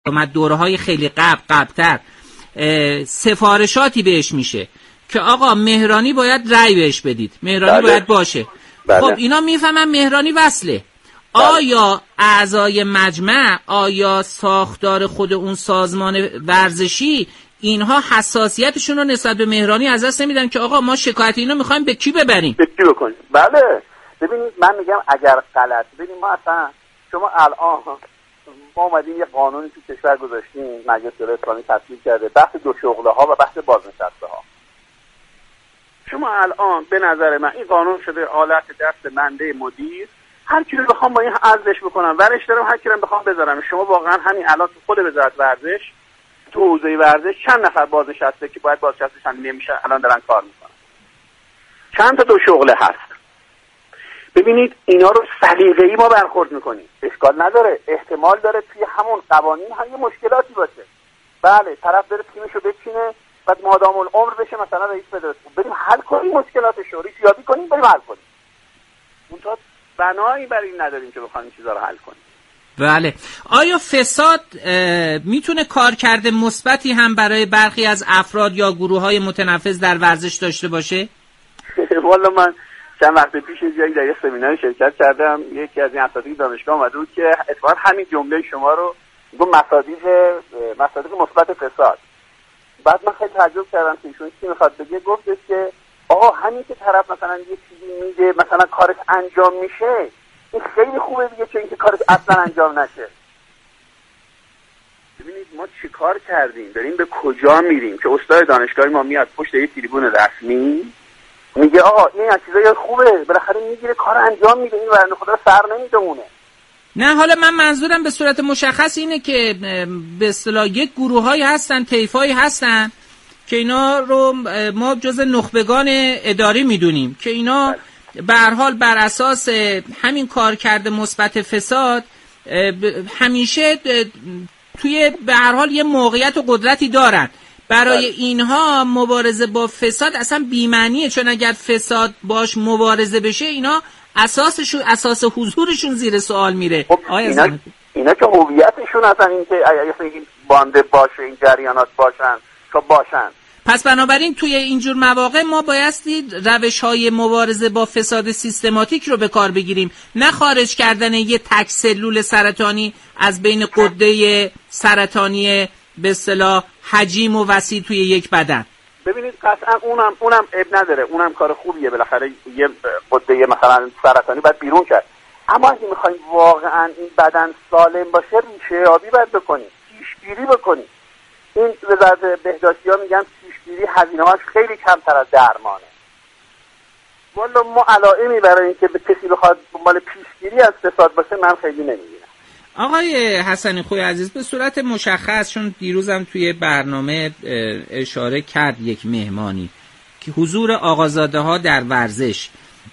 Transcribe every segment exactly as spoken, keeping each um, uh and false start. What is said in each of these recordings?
اومد دوره‌های خیلی قبل قبل‌تر سفارشاتی بهش میشه که آقا مهرانی باید رأی بهش بدید، مهرانی بله. باید باشه. بله. خب اینا میفهمن مهرانی وصله. بله. آیا اعضای مجمع، آیا ساختار خود اون سازمان ورزشی اینها حساسیتشون رو نسبت به مهرانی از دست نمیدن که آقا ما شکایت اینو میخوایم به کی ببریم؟ به کی بکنیم؟ بله. ببینید من میگم اگر غلط، ببینید ما اصلا شما الان ما اومدیم یه قانونی تو کشور گذاشتیم، مجلس شورای اسلامی تصویب کرده، بحث دو شغله ها و بحث بازنشسته ها. شما الان به نظر من این قانون شده آلت دست بنده مدیر، هر کی رو بخوام با این عرضش بکنم ورش دارم، هر کی رو بخوام بذارم. شما واقعا همین الان تو خود وزارت ورزش، تو حوزه ورزش چند نفر بازنشسته که باید بازنشسته شن نمیشه الان دارن کار میکنن؟ چند تا دو شغله هست. ببینید اینا رو سلیقه‌ای ما برخورد میکنیم، اشکال نداره، احتمال داره توی همون قوانین هم یه مشکلاتی باشه. بله طرف داره تیمشو بچینه بعد مادام العمر بشه مثلا رئیس فدراسیون، بریم حل کنیم مشکلاتش رو، ریشیابی کنیم بریم حل کنیم. اونجا بنایی برای این نداریم که بخوایم این چیزا رو حل کنیم. بله. آیا فساد میتونه کارکرد مثبتی هم برای برخی از افراد یا گروه‌های متنفذ در ورزش داشته باشه؟ والا من چند وقت پیش جایی در یک سمینار شرکت کردم، یکی از این اساتید دانشگاه اومد بود که اتفاقا همین جمله شما رو گفت، مصادیق مصادیق مثبت فساد. بعد من خیلی تعجب کردم که ایشون چی میخواد بگه. گفتش که آقا همین که طرف مثلا یه چیزی میگه مثلا کارش انجام میشه این خیلی خوبه دیگه، چه اینکه کارش اصلا انجام نشه. ببینید ما چی کار کردیم، داریم به کجا میریم که استاد دانشگاهی ما میاد پشت یه تریبون رسمی میگه آقا این از چیزای خوبه، بالاخره میگیره کار انجام میده، این ورنه خدا سر نمیدونه. نه حالا من منظورم به صورت مشخص اینه که به اصطلاح یک گروه‌هایی هستن، طیفایی هستن که اینا رو ما جزء نخبگان اداری میدونیم که اینا به هر حال بر اساس همین کارکرد مثبت فساد همیشه توی به هر حال یه موقعیت و قدرتی دارن. برای اینها مبارزه با فساد اصلا بی‌معنیه، چون اگر فساد باش مبارزه بشه اینا اساسشون اساس حضورشون زیر سوال میره. خب اینا, اینا که هویتشون اصلا این که این بانده باشه، این جریانات باشن تا باشن. پس بنابراین توی اینجور مواقع ما بایستی روش‌های مبارزه با فساد سیستماتیک رو به کار بگیریم، نه خارج کردن یه تک سلول سرطانی از بین غده سرطانی به اصطلاح حجیم و وسیع توی یک بدن. ببینید قطعا اونم اونم اب نداره، اونم کار خوبیه، بالاخره یه غده مثلا سرطانی باید بیرون کرد. اما اگه میخوایم واقعا این بدن سالم باشه ریشه یابی باید بکنیم، پیشگیری بکنیم. این وزارت بهداشتی‌ها میگن پیشگیری هزینه‌هاش خیلی کمتر از درمانه. والا ما علائمی برای اینکه به کسی بخواد دنبال پیشگیری از فساد باشه من خیلی نمی‌بینم. آقای حسنی خوی عزیز، به صورت مشخص، چون دیروزم توی برنامه اشاره کرد یک مهمانی که حضور آقازاده ها در ورزش،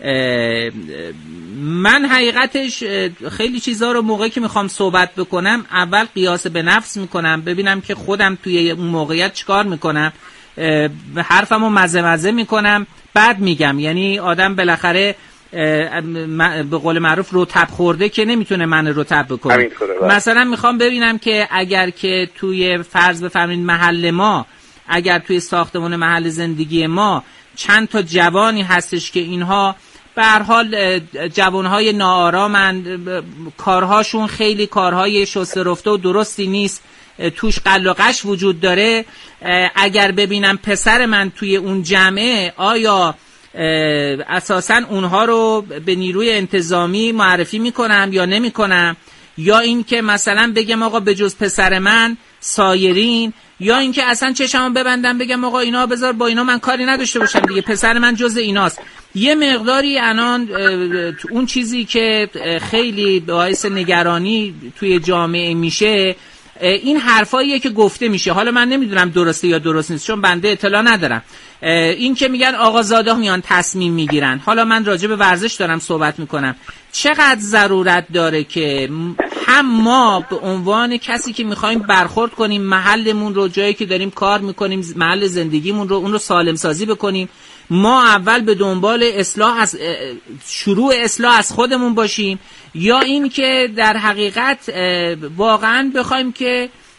من حقیقتش خیلی چیزا رو موقعی که میخوام صحبت بکنم اول قیاس به نفس میکنم، ببینم که خودم توی اون موقعیت چیکار میکنم، حرفمو مزه مزه میکنم بعد میگم. یعنی آدم بالاخره به قول معروف رطب خورده که نمیتونه من رطب بکنه. مثلا میخوام ببینم که اگر که توی فرض بفرمایید محل ما، اگر توی ساختمان محل زندگی ما چند تا جوانی هستش که اینها به هر حال جوانهای ناآرامن، کارهاشون خیلی کارهای شسته رفته و درستی نیست، توش قل و قش وجود داره، اگر ببینم پسر من توی اون جمعه آیا اساساً اونها رو به نیروی انتظامی معرفی میکنم یا نمیکنم، یا این که مثلا بگم آقا به جز پسر من سایرین، یا این که اصلا چشمو ببندم بگم آقا اینا بذار با اینا من کاری نداشته باشم دیگه، پسر من جز ایناست. یه مقداری الان اون چیزی که خیلی باعث نگرانی توی جامعه میشه این حرفاییه که گفته میشه، حالا من نمیدونم درسته یا درست نیست چون بنده اطلاع ندارم. این که میگن آقازاده میان تصمیم میگیرن، حالا من راجع به ورزش دارم صحبت میکنم، چقدر ضرورت داره که هم ما به عنوان کسی که میخوایم برخورد کنیم محلمون رو، جایی که داریم کار میکنیم، محل زندگیمون رو، اون رو سالم سازی بکنیم، ما اول به دنبال اصلاح از شروع اصلاح از خودمون باشیم، یا این که در حقیقت واقعا بخوایم که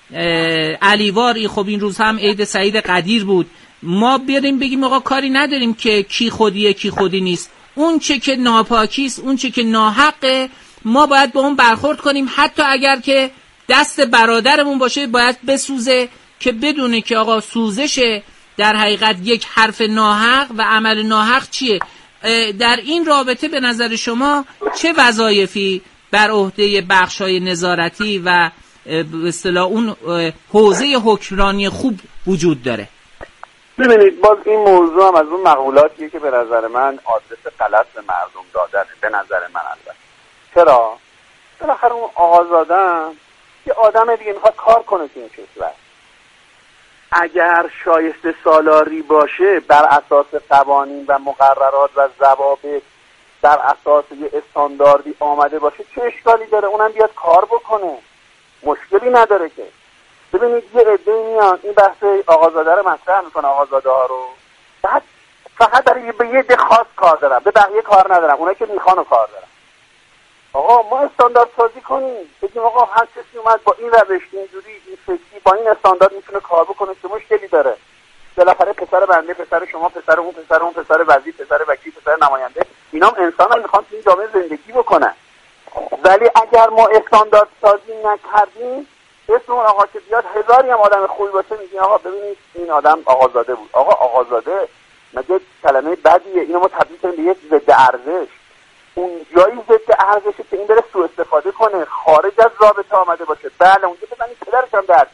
علیوار، خب این روز هم عید سعید قدیر بود، ما بریم بگیم آقا کاری نداریم که کی خودیه کی خودی نیست، اون چه که ناپاکیست، اون چه که ناحقه، ما باید با اون برخورد کنیم، حتی اگر که دست برادرمون باشه باید بسوزه، که بدونه که آقا سوزش در حقیقت یک حرف ناحق و عمل ناحق چیه. در این رابطه به نظر شما چه وظایفی بر عهده بخش‌های نظارتی و به اصطلاح اون حوزه حکمرانی خوب وجود داره؟ ببینید باز این موضوع هم از اون مقولاتیه که به نظر من آدرس غلط به مردم دادنه، به نظر من البته. چرا؟ بالاخره اون آقازاده‌ام یه آدم دیگه میخواد کار کنه تو این کشور. اگر شایسته سالاری باشه بر اساس قوانین و مقررات و ضوابط، بر اساس یه استانداردی آمده باشه، چه اشکالی داره؟ اونم بیاد کار بکنه، مشکلی نداره که. ببینید یه عده میان این بحث آقازاده رو مطرح میکنه، آقازاده ها رو، بعد فقط برای به یه ده خاص کار دارم، به بقیه کار ندارم، اونایی که میخوان و کار دارم. آقا ما استاندارد سازی کنیم، بگیم آقا هر کسی اومد با این روش، اینجوری، این فکری، با این استاندارد میتونه کار بکنه، چه مشکلی داره؟ بالاخره پسر بنده، پسر شما، پسر اون، پسر اون، پسر وزیر، پسر وکیل، پسر نماینده، اینام انسانن، میخوان تو این جامعه زندگی بکنن. ولی اگر ما استاندارد سازی نکردیم، اسم اون آقا که بیاد هزاری هم آدم خوبی باشه میگیم آقا ببینید این آدم آقازاده بود. آقا آقازاده مگه کلمه بدیه؟ اینو ما تبدیل کنیم به یک ضد ارزش. اون جایی ضد ارزشه که این بره سوء استفاده کنه، خارج از رابطه آمده باشه. بله اونجا بزنید پدرش هم درد.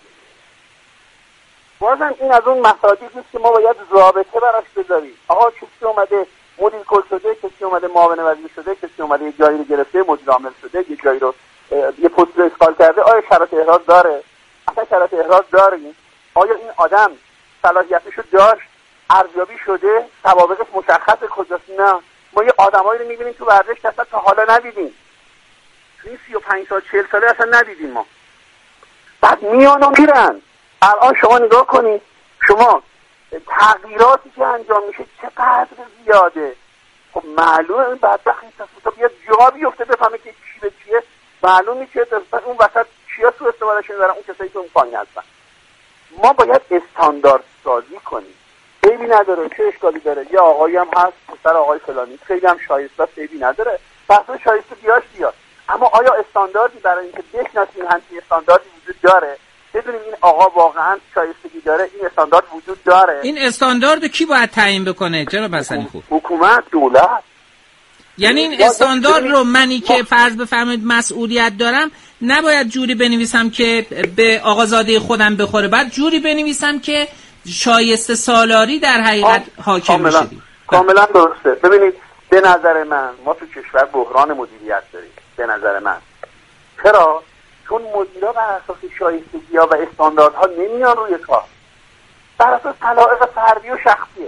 بازم این از اون مصادیقی است که ما باید رابطه براش بذاریم. آقا کسی اومده مدیر کل شده، کسی اومده معاون وزیر شده، کسی اومده یه جایی رو گرفته مدیر عامل شده، یه جایی رو یه پست رو اشغال کرده، آیا شرط احراز داره؟ اصلا شرط احراز داریم؟ آیا این آدم صلاحیتشو داشت؟ ارزیابی شده؟ سوابقش مشخصه کجاست؟ نه. ما یه آدمایی رو می‌بینیم تو ورزش که اصلا تا حالا ندیدیم. تو این سی و پنج سال چهل ساله اصلا ندیدیم ما. بعد میان و میرن. الان شما نگاه کنید، شما تغییراتی که انجام میشه چقدر زیاده. خب معلومه این بدبخت این تصفیه بیاد جا بیفته بفهمه که چی به چیه، معلوم میشه اون وسط چیا تو استفادهشون دارن، اون کسایی که اون پایین هستن. ما باید استاندارد سازی کنیم. عیبی نداره، چه اشکالی داره؟ یه آقایی هم هست پسر آقای فلانی خیلی هم شایسته است، عیبی نداره، بحث شایسته بیاش بیاد. اما آیا استانداردی برای اینکه بشناسیم همچین استانداردی وجود داره؟ بدونیم این آقا واقعا شایستگی داره، این استاندارد وجود داره؟ این استاندارد کی باید تعیین بکنه جناب حسنی خوب؟ حکومت، دولت. یعنی این استاندارد رو منی که فرض بفرمایید مسئولیت دارم نباید جوری بنویسم که به آقازاده خودم بخوره، بعد جوری بنویسم که شایسته سالاری در حقیقت حاکم بشه. کاملا درسته. ببینید به نظر من ما تو کشور بحران مدیریت داریم، به نظر من. چرا؟ چون مدیرا بر اساس شایستگی‌ها و استانداردها نمیان روی کار، بر اساس علایق فردی و شخصیه.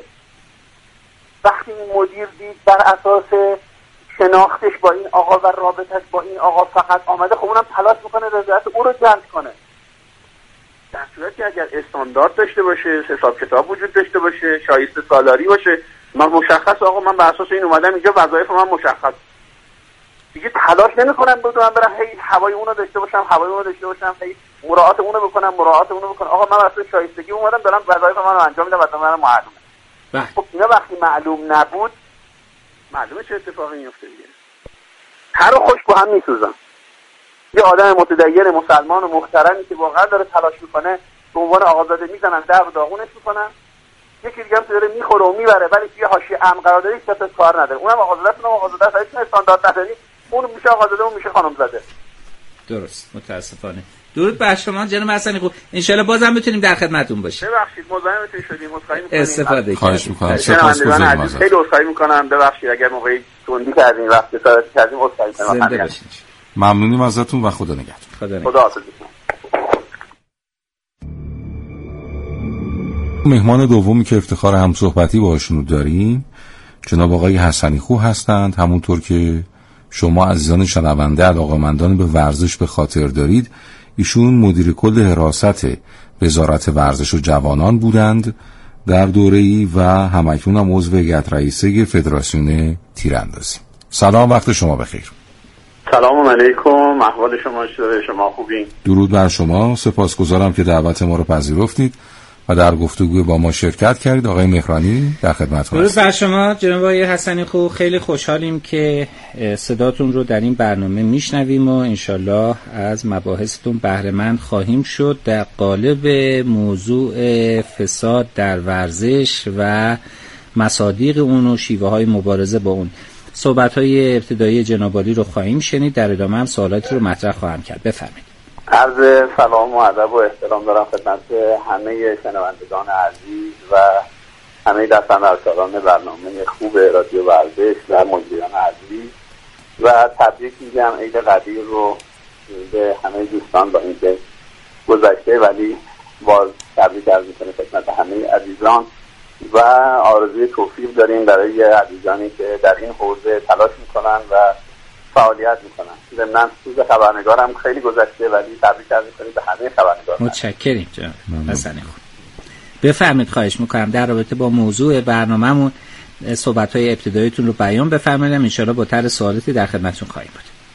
وقتی این مدیر دید بر اساس شناختش با این آقا و رابطش با این آقا فقط آمده، خب اونم تلاش میکنه رضایت او رو جلب کنه. در صورتی اگر استاندارد داشته باشه، حساب کتاب وجود داشته باشه، شایسته سالاری باشه، من مشخص آقا من بر اساس این اومدم اینجا، وظایف من مشخص، دیگه تلاش نمیکنم بدونم برم هی هوای اونو داشته باشم، هوای اونو داشته باشم، هی مراعات اونو بکنم، مراعات اونو بکنم. آقا من واسه شایستگی اومدم دارم وظایف منو انجام میدم، واسه من معلومه. خب اینا وقتی معلوم نبود، معلومه چه اتفاقی میفته دیگه. هر و خوش با هم میسوزن. یه آدم متدین مسلمان و محترمی که واقعا داره تلاش میکنه به عنوان آقازاده میزنن، در داغونش میکنن، یکی دیگه هم که داره میخوره و میبره ولی توی حاشیه امن قرار داره، هیچ کس کار نداره. اونم آقازاده است، اونم آقازاده است، هیچ استاندارد نداری، اون میشه آقازاده، اون میشه خانم زاده. درست. متاسفانه. درود بر شما جناب حسنی خوب. ان شاء الله بازم بتونیم در خدمتتون باشیم. ببخشید مزاحمتون شدیم، عذرخواهی می‌کنم. استفاده خواهش می‌کنم. سپاسگزارم ازت. خیلی عذرخواهی می‌کنم، ببخشید اگر موقعی توندی کردیم، وقت صحبت کردیم، عذرخواهی می‌کنم. زنده باشید. ممنونیم ازتون و خدا نگهدار. خدا خدا حافظ. مهمان دومی که افتخار هم صحبتی باهاشون داریم جناب آقای حسنی خو هستند. همونطور که شما عزیزان شنونده علاقه‌مندان به ورزش به خاطر دارید، ایشون مدیر کل حراست وزارت ورزش و جوانان بودند در دوره‌ای و همکنون هم عضو هیئت رئیسه فدراسیون تیراندازی. سلام، وقت شما بخیر. سلام علیکم، احوال شما چطوره؟ شما خوبین؟ درود بر شما، سپاسگزارم که دعوت ما رو پذیرفتید و در گفتگو با ما شرکت کردید. آقای مهرانی در خدمتتون هستم. درود بر شما جناب آقای حسنی خو، خیلی خوشحالیم که صداتون رو در این برنامه میشنویم و انشالله از مباحثتون بهره مند خواهیم شد در قالب موضوع فساد در ورزش و مصادیق اون و شیوه های مبارزه با اون. صحبت‌های ابتدایی جناب عالی رو خواهیم شنید، در ادامه هم سوالاتی رو مطرح خواهم کرد. بفرمایید. عرض سلام و ادب و احترام دارم خدمت همه شنوندگان عزیز و همه دستاندرکاران برنامه خوب رادیو ورزش و مجریان عزیز و تبریک میگم عید قدیر رو به همه دوستان با اینکه گذشته ولی باز تبریک عرض می‌کنم خدمت همه عزیزان و آرزوی توفیق داریم برای عزیزانی که در این حوزه تلاش میکنن و فعالیت میکنن. ضمن سوز خبرنگارم خیلی گذشته ولی تبریک عرض می‌کنیم به همه خبرنگاران. متشکریم جناب حسنی خو. بفرمایید، خواهش میکنم در رابطه با موضوع برنامه‌مون صحبت‌های ابتداییتون رو بیان بفرمایید. ان شاءالله با طرح سوالاتی در خدمتتون خواهیم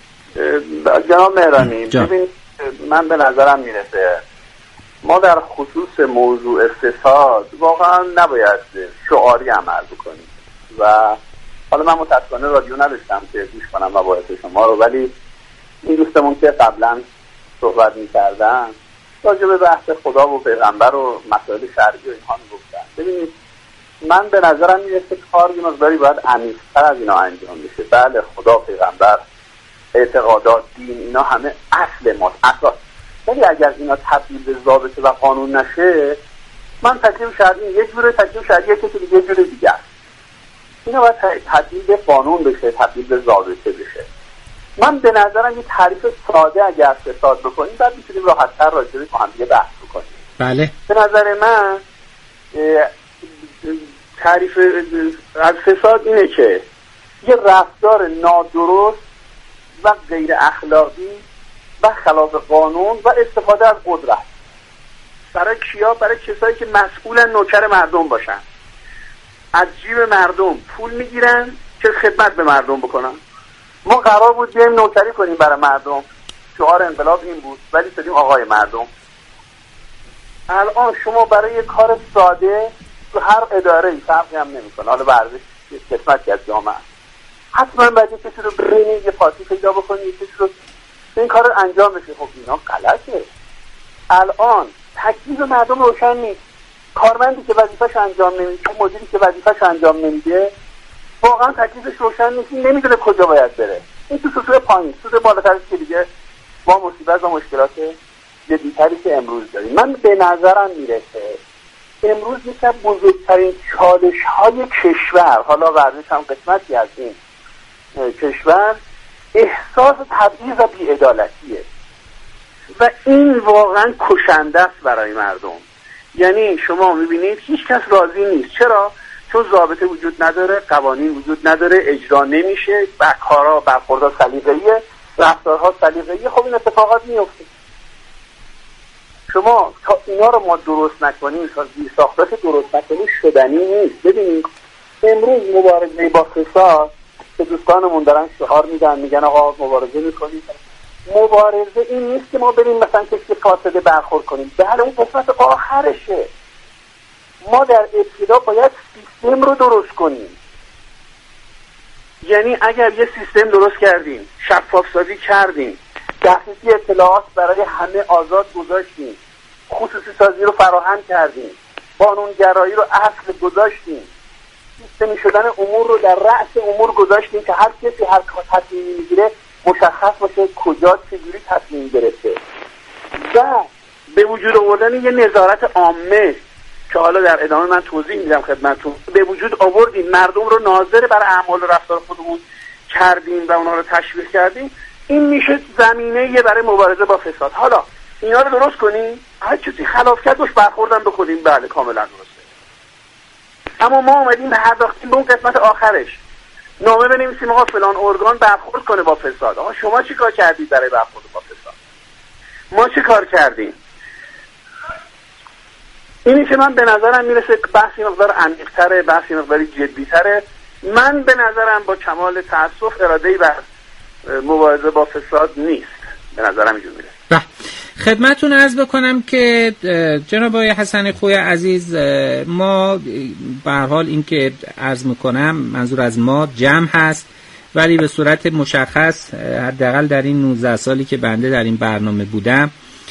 بود. جناب مهرانی، ببین من به نظرم میرسه ما در خصوص موضوع فساد واقعا نباید شعاری عمل بکنیم و حالا من متاسفانه رادیو نداشتم که گوش کنم مباحث شما رو، ولی این دوستمون که قبلا صحبت می‌کردن راجع به بحث خدا و پیغمبر و مسائل شرعی و اینها میگفتن. ببینید من به نظرم میرسه کار یه مقداری باید عمیق‌تر از اینا انجام بشه. بله خدا، پیغمبر، اعتقادات، دین، اینا همه اصل ماست، اساس. ولی اگر اینا تبدیل به ضابطه و قانون نشه، من تکلیف شرعی یک جوره، تکلیف شرعی که دیگه یه جور دیگه است. اینا باید تبدیل به قانون بشه، تبدیل به ضابطه بشه. من به نظرم یه تعریف ساده اگر فساد بکنیم بعد میتونیم راحت‌تر راجع به هم دیگه بحث بکنیم. بله. به نظر من تعریف از فساد اینه که یه رفتار نادرست و غیر اخلاقی و خلاف قانون و استفاده از قدرت برای کیا؟ برای کسایی که مسئولن نوکر مردم باشن، از جیب مردم پول میگیرن که خدمت به مردم بکنن. ما قرار بود بیایم نوکری کنیم برای مردم، شعار انقلاب این بود، ولی شدیم آقای مردم. الان شما برای یه کار ساده تو هر اداره فرقی هم نمیکنه، حالا ورزش قسمتی از جامعه، حتما باید کسی رو برینی، یه پارتی پیدا بکنی، یه کسی رو این کار رو انجام بشه. خب اینا غلطه. الان تکلیف مردم روشن نیست. کارمندی که وظیفه‌ش انجام نمیده، مدیری که وظیفه‌ش انجام نمیده، واقعا تکلیفش روشن نیست، نمیدونه کجا باید بره. این تو سطوح پایین، سطوح بالاتر که دیگه با مصیبت و مشکلات جدی‌تری که امروز داریم. من به نظرم میرسه امروز یکی از بزرگترین چالش‌های کشور، حالا ورزش هم قسمتی از این کشور، احساس تبعیض و بی‌عدالتیه و این واقعا کشنده است برای مردم. یعنی شما میبینید هیچ کس راضی نیست. چرا؟ چون ضابطه وجود نداره، قوانین وجود نداره، اجرا نمیشه، و کارا برخوردها سلیقه‌ایه، رفتارها سلیقه‌ایه. خب این اتفاقات میفته. شما تا اینا رو ما درست نکنیم، تا زیرساختاش درست نکنیم، شدنی نیست. ببینید امروز مبارزه با فساد که دوستانمون دارن شعار میدن، میگن آقا مبارزه میکنیم. مبارزه این نیست که ما بریم مثلا کسی فاسده برخورد کنیم. بله اون قسمت آخرشه. ما در ابتدا باید سیستم رو درست کنیم. یعنی اگر یه سیستم درست کردیم، شفاف سازی کردیم، دسترسی اطلاعات برای همه آزاد گذاشتیم، خصوصی سازی رو فراهم کردیم، قانونگرایی رو اصل گذاشتیم، سیستمی شدن امور رو در رأس امور گذاشتیم که هر کسی هر تصمیمی میگیره مشخص باشه کجا چجوری تصمیم گرفته، و به وجود آوردن یه نظارت عامه که حالا در ادامه من توضیح میدم خدمتتون، به وجود آوردیم، مردم رو ناظر بر اعمال و رفتار خودمون کردیم و اونا رو تشویق کردیم. این میشه زمینه برای مبارزه با فساد. حالا اینا رو درست کنیم، هر چیزی خلاف کرد باش برخوردن بکنیم، بله کاملا درسته. اما ما اومدیم به هر وقتی به اون قسمت آخرش نامه بنویسیم آقا فلان ارگان برخورد کنه با فساد. آقا شما چی کار کردید برای برخورد با فساد؟ ما چی کار کردیم؟ اینی که من به نظرم میرسه بحثی مقدار عمیق‌تره، بحثی مقداری جدی‌تره. من به نظرم با کمال تأسف اراده‌ای بر مبارزه با فساد نیست، به نظرم اینجور میره. بله، خدمتتون عرض بکنم که جناب آقای حسنی خوی عزیز، ما به هر حال این که عرض میکنم منظور از ما جمع هست، ولی به صورت مشخص حداقل در این نوزده سالی که بنده در این برنامه بودم،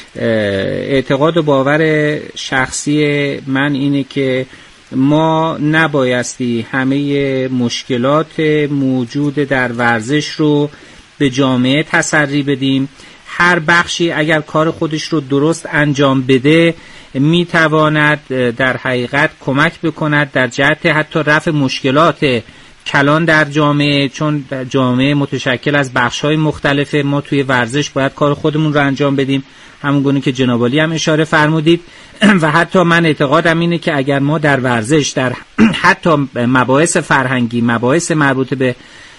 اعتقاد و باور شخصی من اینه که ما نبایستی همه مشکلات موجود در ورزش رو به جامعه تسری بدیم. هر بخشی اگر کار خودش رو درست انجام بده میتواند در حقیقت کمک بکند در جهت حتی رفع مشکلات کلان در جامعه، چون جامعه متشکل از بخش‌های مختلفه. ما توی ورزش باید کار خودمون رو انجام بدیم، همون گونه که جناب عالی هم اشاره فرمودید. و حتی من اعتقادم اینه که اگر ما در ورزش در حتی مباحث فرهنگی، مباحث مربوط به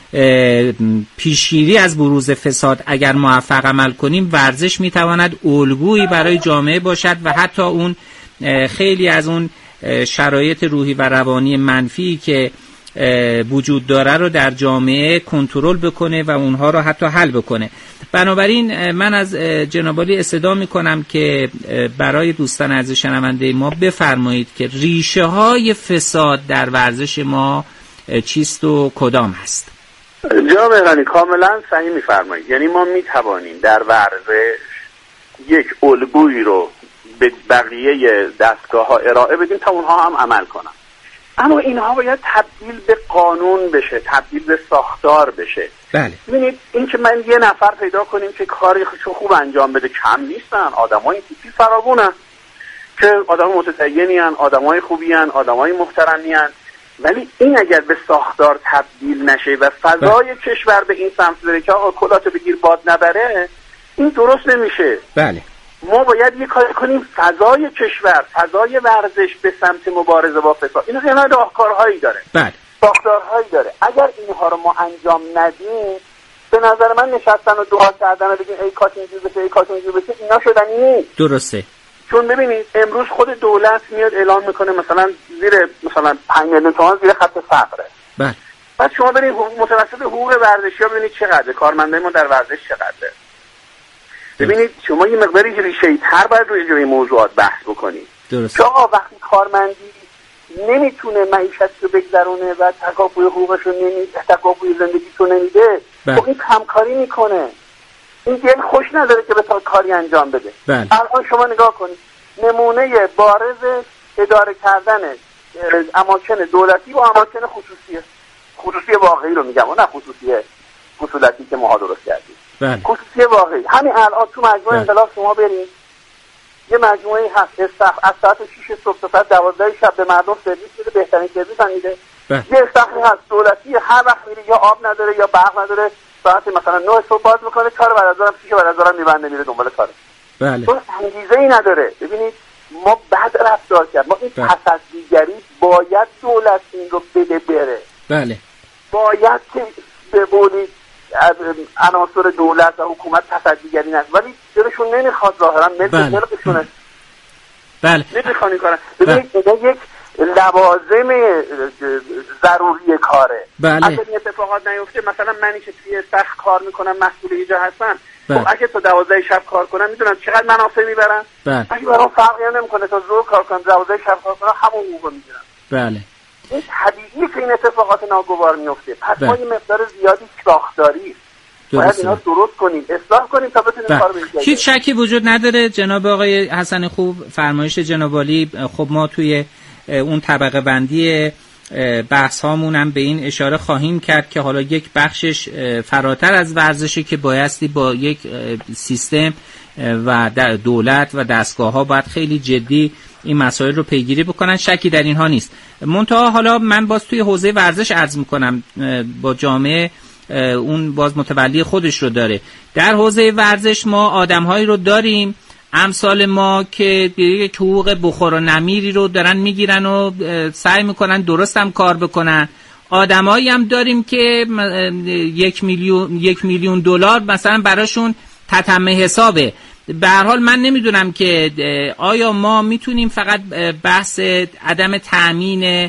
پیشگیری از بروز فساد اگر موفق عمل کنیم، ورزش میتواند الگویی برای جامعه باشد و حتی اون خیلی از اون شرایط روحی و روانی منفی که وجود داره رو در جامعه کنترل بکنه و اونها رو حتی حل بکنه. بنابراین من از جناب عالی استدعا میکنم که برای دوستان عزیز شنونده ما بفرمایید که ریشه های فساد در ورزش ما چیست و کدام هست؟ جناب مهرانی کاملا صحیح میفرمایید. یعنی ما میتوانیم در ورزش یک الگویی رو به بقیه دستگاه ها ارائه بدیم تا اونها هم عمل کنن، اما اینها باید تبدیل به قانون بشه، تبدیل به ساختار بشه. بله. ببینید این که من یه نفر پیدا کنیم که کاری خوب انجام بده، کم نیستن، آدمای تیپی فراوونن که آدم متدینی ان، آدمای خوبی ان، آدمای محترمی ان، ولی این اگر به ساختار تبدیل نشه و فضای بله. کشور به این سمت بره که آقا کلاتو بگیر باد نبره، این درست نمیشه. بله. ما باید یه کاری کنیم فضای کشور، فضای ورزش به سمت مبارزه با فساد، اینا خیلی راهکارهایی داره، بله، ساختارهایی داره. اگر اینها رو ما انجام ندیم، به نظر من نشستن و دعا کردن و بگیم ای کاش اینجور بشه، ای کاش اینجور بشه، اینا شدنی نیست. درسته. چون ببینید امروز خود دولت میاد اعلام میکنه مثلا زیر مثلا پنج میلیون تومان زیر خط فقره. بله. بعد شما برید متوسط حقوق ورزشی‌ها ببینید چقدره، کارمندای ما در ورزش چقدره. ببینید شما یه مقداری ریشه‌ای تر باید روی جای موضوعات بحث بکنید. درست. چون وقتی کارمندی نمیتونه معیشت رو بگذرونه و تکافوی حقوقش رو نمیده، تکافوی زندگیش رو نمیده، خب این کمکاری میکنه، این دل خوش نداره که بتونه کاری انجام بده. بله. الان شما نگاه کنید نمونه بارز اداره کردن اماکن دولتی و اماکن خصوصیه، خصوصی واقعی رو میگم و نه خصوصی خصولتی که ما درست کردیم. بله. خصوصی واقعی. همین الان تو مجموعه انقلاب شما برید یه مجموعه هست استخ از ساعت شش صبح تا ساعت دوازده شب به مردم سرویس میده، بهترین سرویس هم میده. یه استخری هست دولتی هر وقت میری یا آب نداره یا برق نداره، ساعت مثلا نه صبح باز میکنه، چهار بعد از ظهر شش بعد از ظهر میبنده میره دنبال کارش. بله. چون انگیزه ای نداره. ببینید ما بعد رفتار کرد، ما این بله. تصدیگری باید دولت این رو بده بره. بله. باید که به بولی از عناصر دولت و حکومت تصدیگری نست، ولی دلشون نمیخواد ظاهرا ملک خلقشونه. بله. نمیخوان این کارن. ببینید اینا یک لوازم ضروری کاره. بله. اگه این اتفاقات نیفته، مثلا منی که توی سخت کار میکنم مسئول اینجا هستم، بله. خب اگه تا دوازده شب کار کنم میدونم چقدر منافع میبرن. بله. اگه برام فرقی هم نمیکنه تا زور کار کنم دوازده شب کار کنم همون حقوق میگیرم. بله. این طبیعیه که این اتفاقات ناگوار میفته. پس بله. ما یه مقدار زیادی ساختاری باید اینا درست کنیم، اصلاح کنیم تا بتونیم کارو بکنیم. هیچ شکی وجود نداره جناب آقای حسنی خوب، فرمایش جناب عالی. خب ما توی اون طبقه بندی بحث هامون هم به این اشاره خواهیم کرد که حالا یک بخشش فراتر از ورزشه که بایستی با یک سیستم و دولت و دستگاه ها باید خیلی جدی این مسائل رو پیگیری بکنن، شکی در اینها نیست. منتها حالا من باز توی حوزه ورزش عرض میکنم، با جامعه اون باز متولی خودش رو داره. در حوزه ورزش ما آدم‌هایی رو داریم امثال ما که یک حقوق بخور و نمیری رو دارن میگیرن و سعی میکنن درست هم کار بکنن. آدمایی هم داریم که یک میلیون یک میلیون دلار مثلا براشون تتمه حسابه. به هر حال من نمیدونم که آیا ما میتونیم فقط بحث عدم تأمین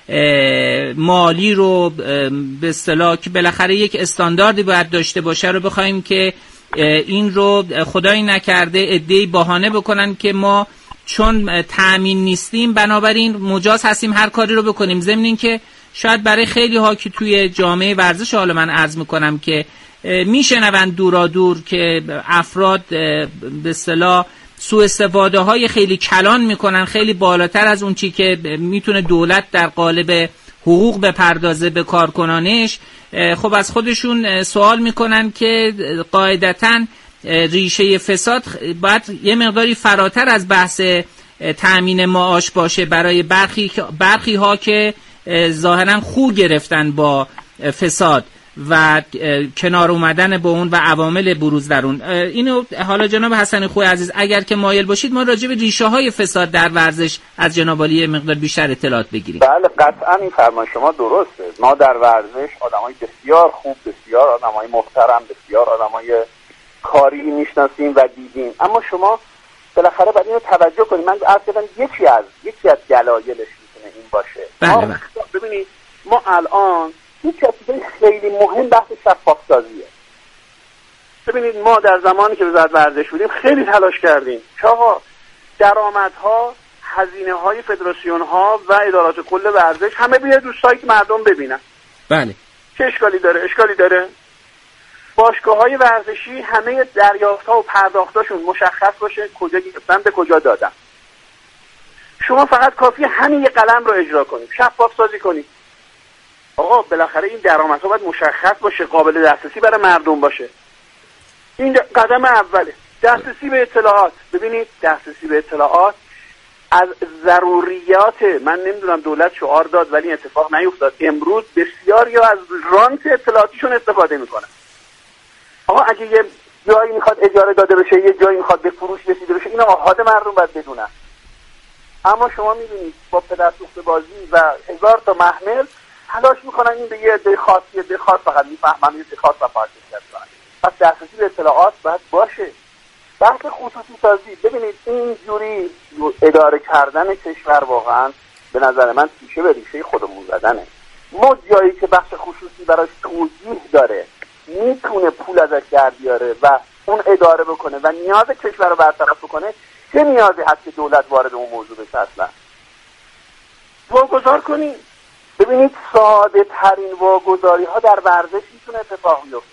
مالی رو به اصطلاح که بالاخره یک استانداردی باید داشته باشه رو بخوایم که این رو خدایی نکرده عده‌ای بهانه بکنن که ما چون تأمین نیستیم بنابراین مجاز هستیم هر کاری رو بکنیم، ضمن این که شاید برای خیلی ها که توی جامعه ورزش، حالا من عرض میکنم که میشنون دورا دور که افراد به اصطلاح سوء استفاده های خیلی کلان میکنن، خیلی بالاتر از اون چی که میتونه دولت در قالب حقوق بپردازه به کارکنانش. خب از خودشون سوال میکنن که قاعدتاً ریشه فساد باید یه مقداری فراتر از بحث تأمین معاش باشه برای برخی برخی ها که ظاهراً خو گرفتن با فساد و کنار اومدن با اون و عوامل بروز در اون. اینو حالا جناب حسنی خوی عزیز اگر که مایل باشید ما راجع به ریشه های فساد در ورزش از جناب عالی مقدار بیشتر اطلاعات بگیریم. بله قطعا این فرمان شما درسته. ما در ورزش آدمای بسیار خوب، بسیار آدمای محترم، بسیار آدمای کاری میشناسیم و دیدیم، اما شما بالاخره باید اینو توجه کنید. من عرض کردم یکی از یکی از دلایلش میتونه این باشه. بله بله. ببینید ما الان یکی از چیزای خیلی مهم بحث شفاف سازیه. ببینید ما در زمانی که وزارت ورزش بودیم خیلی تلاش کردیم که آقا درآمدها، هزینه‌های فدراسیون‌ها و ادارات کل ورزش همه بیاد رو سایت مردم ببینن. بله. چه اشکالی داره؟ اشکالی داره. باشگاه‌های ورزشی همه دریافت‌ها و پرداختاشون مشخص باشه کجا گرفتن به کجا دادن. شما فقط کافیه همین یه قلم رو اجرا کنید، شفاف سازی کنید. آقا بالاخره این درآمدها باید مشخص باشه، قابل دسترسی برای مردم باشه. این قدم اوله. دسترسی به اطلاعات. ببینید دسترسی به اطلاعات از ضروریات، من نمیدونم دولت شعار داد ولی اتفاق نیفتاد. امروز بسیاری از رانت اطلاعاتیشون استفاده میکنن. آقا اگه یه جایی میخواد اجاره داده بشه، یه جایی میخواد به فروش رسیده بشه، اینا آحاد مردم باید بدونن. اما شما میبینید با پدرسوخته بازی و هزار تا محمل تلاش میکنن این به یه عده خاص یه عده خاص فقط میفهمن، یه عده خاص و فقط میفهمن. پس دسترسی به اطلاعات باید باشه. بحث خصوصی سازی، ببینید این جوری اداره کردن کشور واقعا به نظر من تیشه به ریشه خودمون زدنه. ما جایی که بخش خصوصی براش توجیه داره میتونه پول ازش در بیاره و اون اداره بکنه و نیاز کشور رو برطرف بکنه، چه نیازی هست که دولت وارد اون موضوع بشه؟ اصلا واگذار کنیم. ببینید ساده ترین واگذاری ها در ورزش میتونه اتفاق بیفته.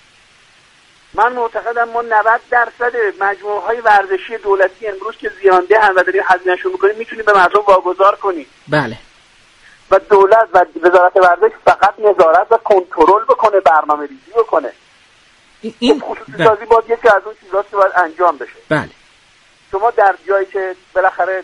من معتقدم ما نود درصد مجموعه های ورزشی دولتی امروز که زیانده هم و داریم هزینه‌شون میکنیم میتونیم به مردم واگذار کنیم. بله. و دولت و وزارت ورزش فقط نظارت و کنترل بکنه، برنامه ریزی بکنه. این خصوصی سازی باید یکی از اون چیزاست که باید انجام بشه. بله. شما در جایی که بالاخره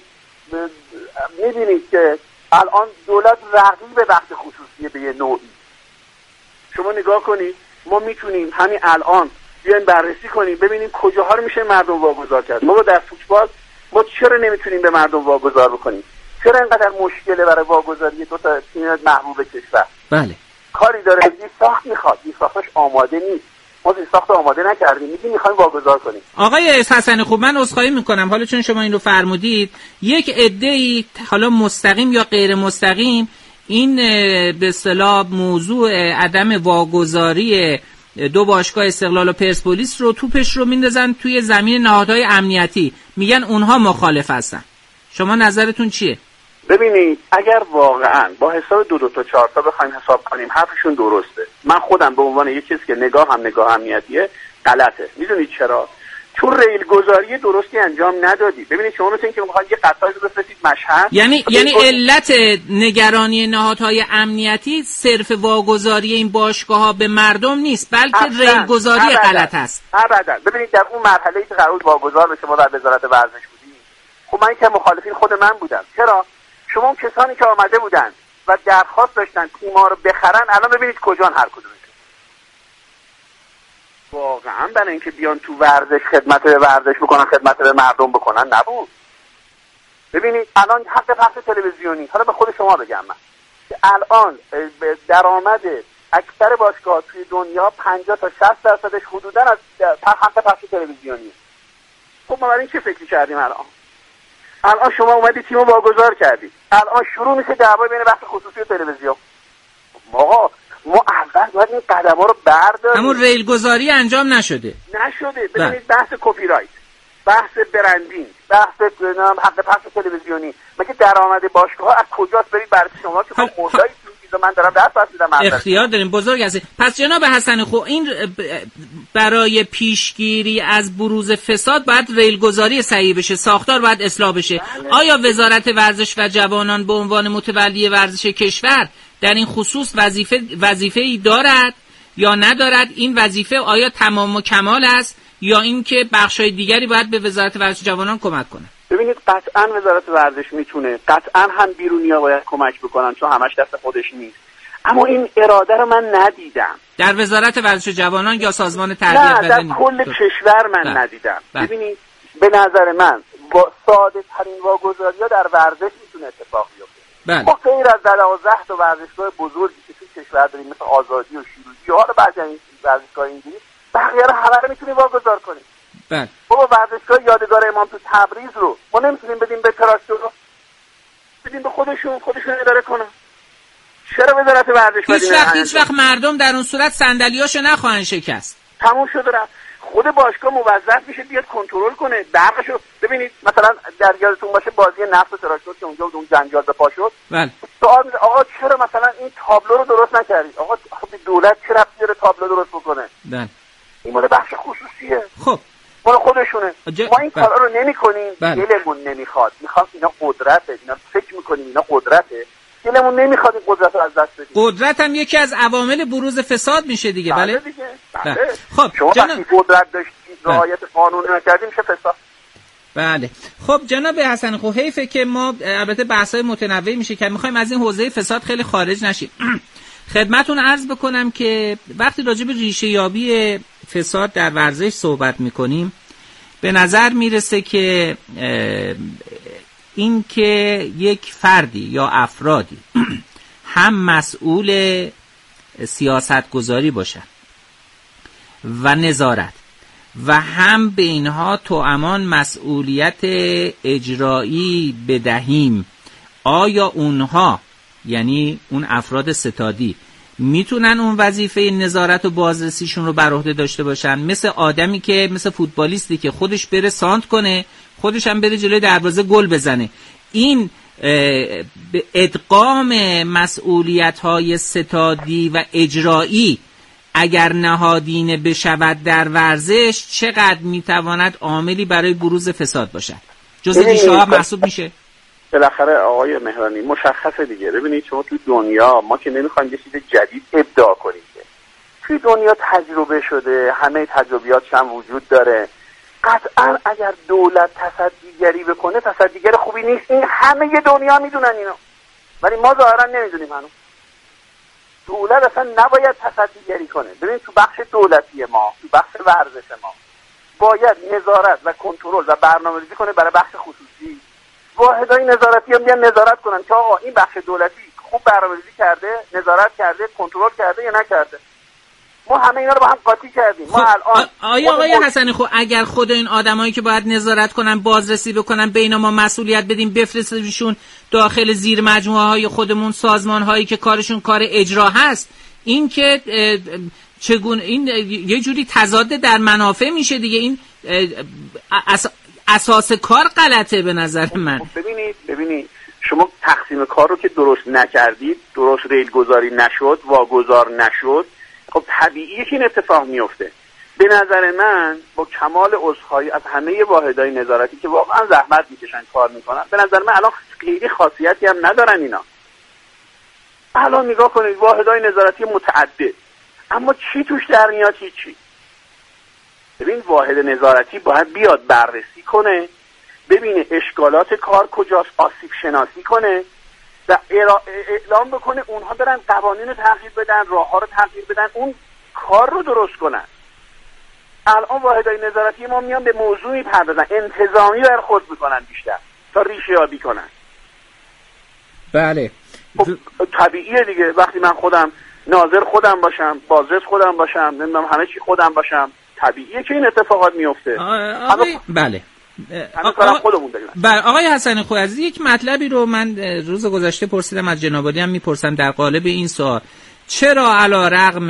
میبینید که الان دولت رقیب بخش خصوصی به یه نوعی، شما نگاه کنید ما میتونیم همین الان بیایم بررسی کنیم ببینیم کجاها رو میشه مردم واگذار کرد. ما در فوتبال ما چرا نمیتونیم به مردم واگذار بکنیم؟ چرا اینقدر مشکله برای واگذاری دو تا تیم محبوب کشور؟ بله. کاری داره زیر ساخت میخواد، زیر ساختش آماده نیست. ما زیر ساخت آماده نکردیم، میگیم میخوایم واگذار کنیم. آقای حسنی خوب، من عذرخواهی میکنم حالا چون شما این رو فرمودید، یک عده‌ای حالا مستقیم یا غیر مستقیم این به اصطلاح موضوع عدم واگذاری دو باشگاه استقلال و پرسپولیس رو توپش رو میندازن توی زمین نهادهای امنیتی، میگن اونها مخالف هستن. شما نظرتون چیه؟ ببینید اگر واقعا با حساب دو دو تا چهار تا بخوایم حساب کنیم حرفشون درسته. من خودم به عنوان یک کسی که نگاه هم نگاه امنیتیه غلطه. میدونید چرا؟ چون ریل گذاری درستی انجام ندادی. ببینید شما مثل این که میخواید یه قطاری رو بفرستید مشهد، یعنی یعنی علت نگرانی نهادهای امنیتی صرف واگذاری این باشگاه‌ها به مردم نیست، بلکه ریل گذاری غلط است. ابدا. ببینید در اون مرحله‌ای که قرار بود واگذار بشه ما در وزارت ورزش بودیم، خب من که مخالفین خود من بودم. چرا؟ شما اون کسانی که آمده بودن و درخواست داشتن تیم‌ها رو بخرن الان ببینید کجان هر کدوم. واقعا برای اینکه بیان تو ورزش خدمت به ورزش بکنن، خدمت به مردم بکنن نبود. ببینید الان حق پخش تلویزیونی، حالا به خود شما بگم من که الان درآمد اکثر باشگاه توی دنیا پنجاه تا شصت درصدش حدوداً از حق پخش تلویزیونی. خب ما برای این چه فکری کردیم الان؟ الان شما اومدی تیمو واگذار کردی، الان شروع میشه دعوا بین بخش خصوصی و تلویزیون. آقا ما اول باید این قدم‌ها رو برداریم. همون ریل گذاری انجام نشده نشده. ببینید بحث کپی رایت، بحث برندینگ، بحث حق پخش تلویزیونی، مگه درآمد باشگاه‌ها از کجاست؟ برید برای شما که خب مولای من دارم دست پس میدم. اختیار داریم بزرگ هستید. پس جناب حسنی خو این برای پیشگیری از بروز فساد باید ریلگذاری صحیح بشه، ساختار باید اصلاح بشه. بله. آیا وزارت ورزش و جوانان به عنوان متولی ورزش کشور در این خصوص وظیفه وظیفه‌ای دارد یا ندارد؟ این وظیفه آیا تمام و کمال است یا اینکه بخش‌های دیگری باید به وزارت ورزش و جوانان کمک کنه؟ ببینید قطعا وزارت ورزش میتونه، قطعا هم بیرونیا باید کمک بکنن چون همش دست خودش نیست، اما این اراده رو من ندیدم در وزارت ورزش جوانان یا سازمان تربیت بدنی. نه در کل کشور من بله. ندیدم. بله. ببینید به نظر من با ساده ترین واگذاری‌ها در ورزش میتونه اتفاق بیفته. بله. ما غیر از دوازده تا ورزشگاه بزرگی که توی کشور داریم مثل آزادی و شیروزی و حالا بعضی این ورزشگاه اینجوری، بقیه رو همه رو میتونیم واگذار کنیم. بله. بابا ورزشگاه یادگار امام تو تبریز رو ما نمیتونیم بدیم به تراکتور رو، بدیم به خودشون، خودشون اداره کنن. چرا وزارت ورزش هیچ وقت هیچ وقت مردم در اون صورت صندلیاشو نخواهن شکست؟ تموم شده رفت. خود باشگاه موظف میشه بیاد کنترل کنه برقشو. ببینید مثلا در یادتون باشه بازی نفت و تراکتور که اونجا اون جنجال به پا شد، بله. سوال میشه آقا چرا مثلا این تابلو رو درست نکردید؟ آقا خب دولت چرا ربطی داره تابلو درست بکنه؟ بله. این مال بخش خصوصیه. خب مال خودشونه. ج... ما این بله. کارا رو نمی‌کنیم. بله. دلمون نمیخواد. میخوام اینا قدرته. اینا فکر می‌کنیم اینا قدرته. دلمون نمیخواد این قدرت رو از دست بدیم. قدرت هم یکی از عوامل بروز فساد میشه دیگه. بله دیگه. بله. خب شما جناب... وقتی قدرت داشتید رعایت قانون نکردیم میشه فساد. بله. خب جناب حسنی خو حیفه که ما البته بحث‌های متنوعی میشه که می‌خوایم از این حوزه فساد خیلی خارج نشیم. خدمتتون عرض بکنم که وقتی راجع به ریشه یابی فساد در ورزش صحبت می‌کنیم به نظر میرسه که این که یک فردی یا افرادی هم مسئول سیاستگذاری باشن و نظارت و هم به اینها توامان مسئولیت اجرایی بدهیم، آیا اونها یعنی اون افراد ستادی میتونن اون وظیفه نظارت و بازرسیشون رو بر عهده داشته باشن؟ مثل آدمی که مثل فوتبالیستی که خودش بره سانت کنه، خودش هم بره جلوی دروازه گل بزنه. این ادغام مسئولیت‌های ستادی و اجرایی اگر نهادینه بشود در ورزش چقدر میتواند عاملی برای بروز فساد باشد؟ جز ریشه ها محسوب میشه؟ بالاخره آقای مهرانی مشخصه دیگه. ببینید شما توی دنیا ما که نمیخوایم یه چیز جدید ابداع کنیم، توی دنیا تجربه شده، همه تجربیاتش هم وجود داره. قطعا اگر دولت تصدیگری بکنه تصدیگر خوبی نیست، این همه دنیا میدونن اینو، ولی ما ظاهرا نمیدونیم هنوز. دولت اصلا نباید تصدیگری کنه. ببین تو بخش دولتی ما، تو بخش ورزش ما باید نظارت و کنترل و برنامه‌ریزی کنه برای بخش خصوصی. واحدهای نظارتی هم بیان نظارت کنن که آقا این بخش دولتی خوب برنامه‌ریزی کرده، نظارت کرده، کنترل کرده یا نکرده. ما همه اینا رو با هم قاطی کردیم. ما الان آیا آقای حسنی خو اگر خود این آدمایی که باید نظارت کنن، بازرسی بکنن، به اینا ما مسئولیت بدیم، بفرستیمشون داخل زیر مجموعه های خودمون، سازمان هایی که کارشون کار اجرا هست، این که چگونه این یه جوری تضاد در منافع میشه دیگه. این اس... اساس کار غلطه به نظر من. ببینید ببینید شما تقسیم کار رو که درست نکردید، درست ریل گذاری نشد، واگذار نشد، خب طبیعیه که این اتفاق میفته. به نظر من با کمال عذرخواهی از همه واحدهای نظارتی که واقعا زحمت میکشن کار میکنن، به نظر من الان خیلی خاصیتی هم ندارن اینا. الان نگاه کنید واحدهای نظارتی متعدد، اما چی توش در میاد؟ چی؟ ببین واحد نظارتی باید بیاد بررسی کنه، ببینه اشکالات کار کجاست، آسیب شناسی کنه و اعلام بکنه اونها برن قوانین رو تغییر بدن، راهها رو تغییر بدن، اون کار رو درست کنن. الان واحدهای نظارتی ما میان به موضوع میپردازن، انتظامی برخورد میکنن بیشتر تا ریشه یابی کنن. بله خب طبیعیه دیگه. وقتی من خودم ناظر خودم باشم، بازرس خودم باشم، نمیدونم همه چی خودم باشم، طبیعیه که این اتفاقات میفته. آقای... بله همین کارم خودمون داریم. بر آقای حسنی خوی عزیز، یک مطلبی رو من روز گذشته پرسیدم از جناب عالی، هم میپرسم در قالب این سوال: چرا علی رغم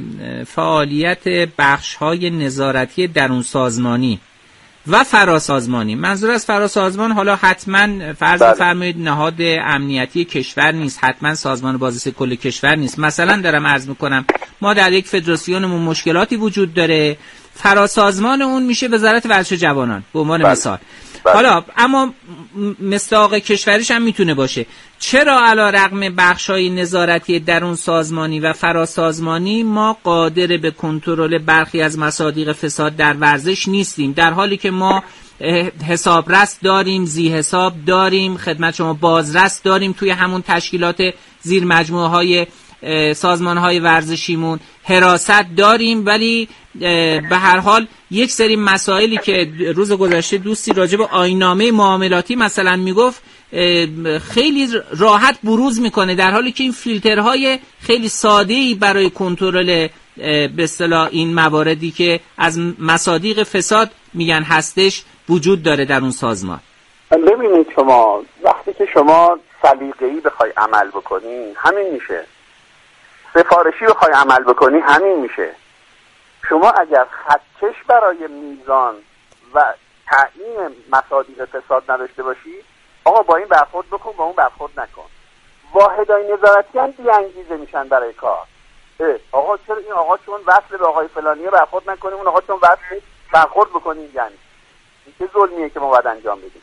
فعالیت بخش‌های نظارتی درون سازمانی و فراسازمانی، منظور از فراسازمان حالا حتما فرض بفرمایید نهاد امنیتی کشور نیست، حتما سازمان بازرسی کل کشور نیست، مثلا دارم عرض میکنم ما در یک فدراسیونمون مشکلاتی وجود داره، فراسازمان اون میشه وزارت ورزش جوانان به عنوان بله. مثال. بله. حالا اما مصداق کشوریش هم میتونه باشه. چرا علی رغم بخشای نظارتی درون سازمانی و فراسازمانی ما قادر به کنترل برخی از مصادیق فساد در ورزش نیستیم، در حالی که ما حسابرس داریم، زی حساب داریم، خدمت شما بازرس داریم توی همون تشکیلات زیر مجموعه های سازمان های ورزشیمون، حراست داریم، ولی به هر حال یک سری مسائلی که روز گذشته دوستی راجع به آیین‌نامه معاملاتی مثلا میگفت خیلی راحت بروز میکنه، در حالی که این فیلترهای خیلی ساده‌ای برای کنترل به اصطلاح این مواردی که از مصادیق فساد میگن هستش وجود داره در اون سازمان. ببینید شما وقتی که شما سلیقه‌ای بخوای عمل بکنی همین میشه، سفارشی بخوای عمل بکنی همین میشه. شما اگر خطکش برای میزان و تعیین مصادیق فساد نداشته باشی، آقا با این برخورد بکن با اون برخورد نکن. واحدهای نظارتی هم بی‌انگیزه میشن برای کار. آقا چرا این آقا چون وصل به آقای فلانیه برخورد نکنیم، اون آقا چون وصل برخورد بکنیم؟ یعنی این چه ظلمیه که ما باید انجام بدیم؟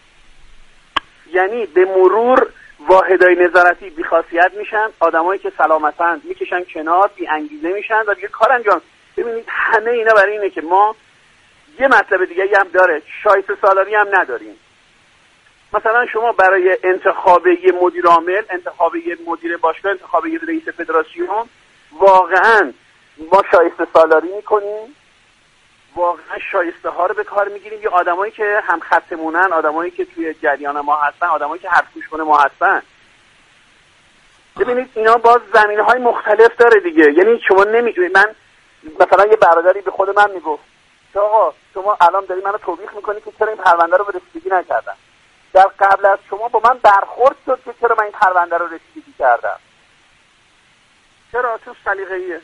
یعنی به مرور واحدهای نظارتی بی‌خاصیت میشن، آدمایی که سلامتاً میکشن کنار، بی انگیزه میشن و دیگه کار انجام. ببینید همه اینا برای اینه که ما یه مطلب دیگه هم داره، شایسته سالاری هم نداریم. مثلا شما برای انتخاب یه مدیر عامل، انتخاب یه مدیر باشگاه، انتخاب یه رئیس فدراسیون واقعاً ما شایسته سالاری میکنیم، واقعا شایسته ها رو به کار میگیریم، یه آدمایی که هم خطمونن، آدمایی که توی جریان ما هستن، آدمایی که حرف گوش کنه ما هستن. ببینید اینا باز زمینه‌های مختلف داره دیگه. یعنی شما نمیدونید، من مثلا یه برادری به خود من میگفت که آقا شما الان داری منو توبیخ میکنی که چرا این پرونده رو به رسیدگی نکردم. در قبل از شما با من برخورد شد که چرا من این پرونده رو رسیدگی کردم. چرا؟ تو سلیقه‌ایه.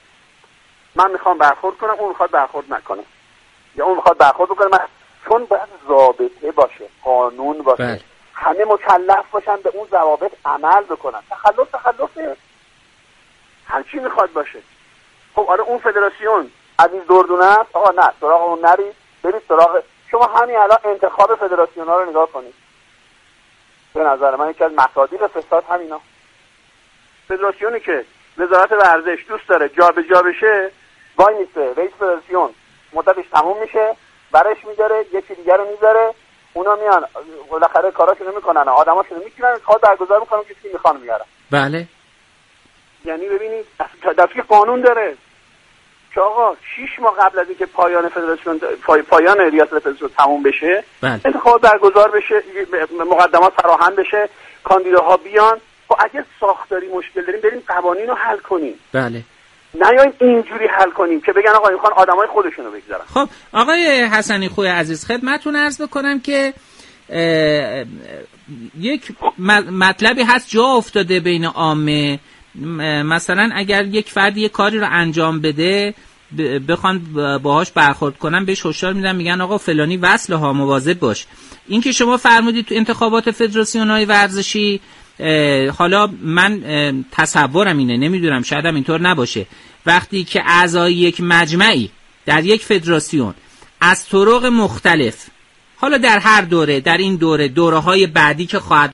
من میخوام برخورد کنم، اون میخواد برخورد نکنه، یا اون میخواد برخورد بکنه من، چون باید ضابطه باشه، قانون باشه، بله. همه مکلف باشن به اون ضوابط عمل بکنن. تخلف تخلفه، هر چی میخواد باشه. خب آره اون فدراسیون عزیز دردونه است، آقا نه سراغ اون نرید، برید سراغ. شما همین الان انتخاب فدراسیون ها رو نگاه کنید، به نظر من یکی از مصادیق فساد همینا. فدراسیونی که وزارت ورزش دوست داره جا به جا بشه، وای میسته رئیس فدراسیون مدتش تموم میشه، برش میذاره یکی دیگه رو میذاره، اونا میان بالاخره کاراشونو میکنن، آدماشونو میکنن، کار برگزار میکنن، کسی میخوان میارن. بله. یعنی ببینید دستگاه قانون داره که آقا شش ماه قبل از اینکه پایان فدراسیون پای پایان ریاست فدراسیون تموم بشه، بله. انتخابات برگزار بشه، مقدمات فراهم بشه، کاندیداها بیان. خب اگه ساختاری مشکل داریم بریم قوانین رو حل کنیم. بله. نیایم اینجوری حل کنیم که بگن آقا میخوان آدمای خودشونو بگذارن. خب آقای حسنی خوی عزیز، خدمتتون عرض بکنم که یک مطلبی هست جا افتاده بین عامه، مثلا اگر یک فرد یک کاری رو انجام بده بخوان باهاش برخورد کنن، بهش هشدار میدن، میگن آقا فلانی وصله ها، مواظب باش. این که شما فرمودید تو انتخابات فدراسیون‌های ورزشی، حالا من تصورم اینه، نمیدونم شاید هم اینطور نباشه، وقتی که اعضای یک مجمعی در یک فدراسیون از طرق مختلف، حالا در هر دوره، در این دوره، دوره‌های بعدی که خواهد